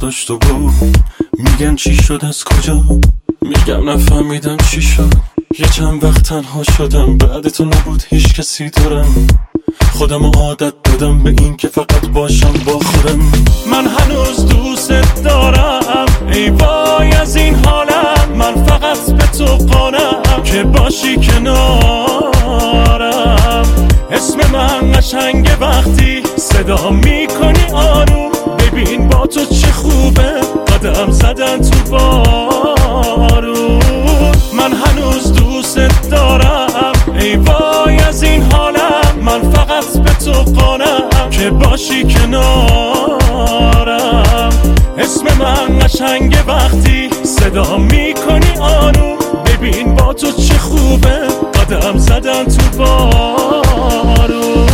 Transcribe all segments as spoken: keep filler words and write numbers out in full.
داشت و بود. میگن چی شد از کجا، میگم نفهمیدم چی شد. یه چند وقت تنها شدم، بعد تو نبود هیچ کسی دارم. خودم عادت دادم به این که فقط باشم با خودم. من هنوز دوست دارم، ای وای از این حالم. من فقط به تو قانم که باشی کنارم. اسم من قشنگه وقتی صدا میکنی آروم. ببین با تو چه خوبه قدم زدن تو بارون. من هنوز دوست دارم، ای وای از این حالم. من فقط به تو قانم که باشی کنارم. اسم من قشنگه وقتی صدا میکنی آروم. ببین با تو چه خوبه قدم زدن تو بارون.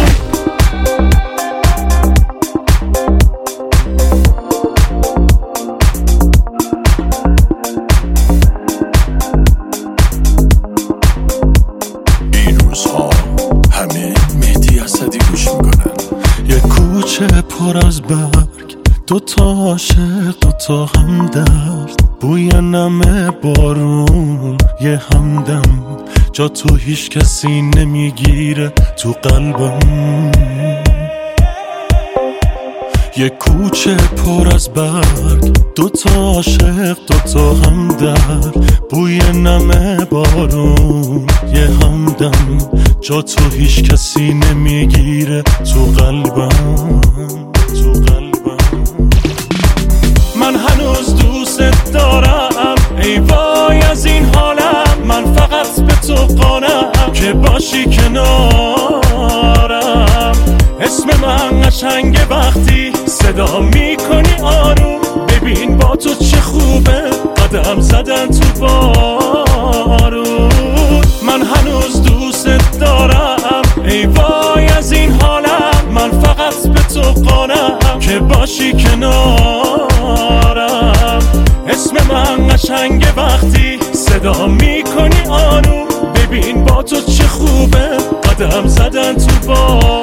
کوچه پر از برگ، دوتا عاشق دوتا همدرد. بوی نم بارون یه همدم، جا تو هیچ کسی نمیگیره تو قلبم. یه کوچه پر از برگ، دوتا عاشق دوتا همدرد. بوی نم بارون یه همدم، جا تو هیچ کسی نمیگیره تو قلبم، تو قلبم. من هنوز دوست دارم، ای وای از این حالم. من فقط به تو قانم که باشی کنارم. اسم من قشنگه وقتی صدا میکنی آروم. ببین با تو چه خوبه قدم زدن تو بارون. من هنوز دوست دارم، ای وای از این حالم. من فقط به تو قانم که باشی کنارم. اسم من قشنگه وقتی صدا میکنی آروم. ببین با تو چه خوبه قدم زدن تو بارون.